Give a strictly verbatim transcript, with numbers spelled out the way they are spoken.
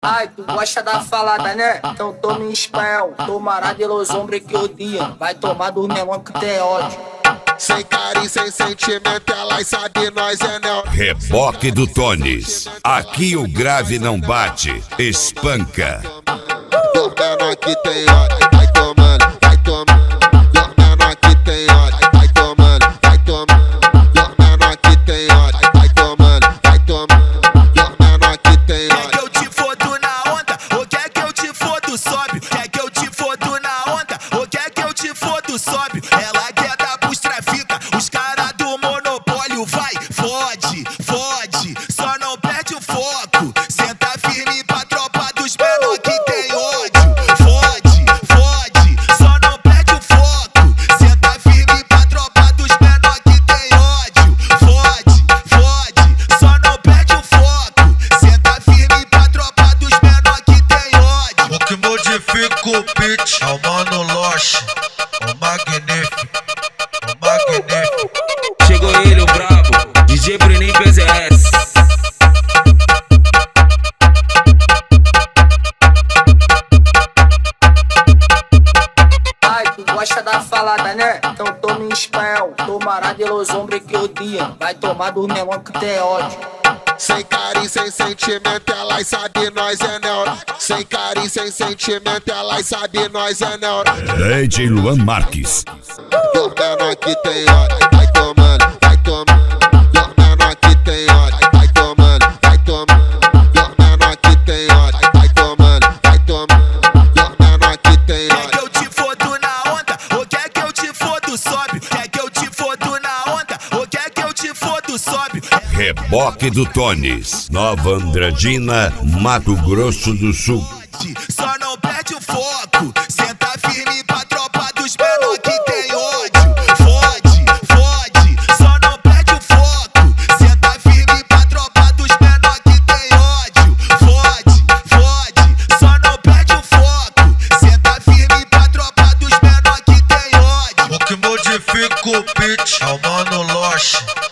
Ai, tu gosta da falada, né? Então tome em espanhol. Tomará de los hombres que odiam. Vai tomar dos menores que tem ódio. Sem carinho, sem sentimento, elas sabem nós é neo. Reboque do Tones. Aqui o grave não bate, espanca. Dormendo aqui tem hora, vai tomando, vai tomando. Dormendo aqui tem hora, vai tomando, vai tomando. Dormendo aqui tem hora, vai tomando, vai tomando. Dormendo aqui tem hora. Quer que eu te fodo na onda? Ou quer que eu te fodo sóbrio? Quer que eu te fodo na onda? Ou quer que eu te fodo sóbrio? Ela quer dar pros trafica, os caras do monopólio. Vai, fode, fode, só não perde o foco. Senta firme pra tropa dos menor que tem ódio. Fode, fode, só não perde o foco. Senta firme pra tropa dos menor que tem ódio. Fode, fode, só não perde o foco. Senta firme pra tropa dos menor que tem ódio. O que modifica o beat é o Mano Loche, o magnífico, o magnífico. Chegou ele, o brabo, D J Bruninho P Z S. Ai, tu gosta da falada, né? Então tome em espanhol. Tomará de los hombres que odiam. Vai tomar dos menores que tem ódio. Sem carinho, sem sentimento, elas sabem nós é neo. Sem carinho, sem sentimento, elas sabem nós é neo. D J Luan Marques. Dormendo aqui tem hora, vai tomando, vai tomando. Dormendo aqui tem hora, vai tomando, vai tomando. Dormendo aqui tem hora, vai tomando, vai tomando. Dormendo aqui tem Quer hora. que eu te fodo na onda? Ou quer que eu te fodo sóbrio? Quer que eu te fodo na onda? Ou quer que eu te fodo sóbrio? Reboque do Tones. Nova Andradina, Mato Grosso do Sul. Só não perde o foco. Senta firme pra tropa dos menor que tem ódio. Fode, fode, só não perde o foco. Senta firme pra tropa dos menor que tem ódio. Fode, fode, só não perde o foco. Senta firme pra tropa dos menor que tem ódio. O que modifica o beat é o Mano Loche,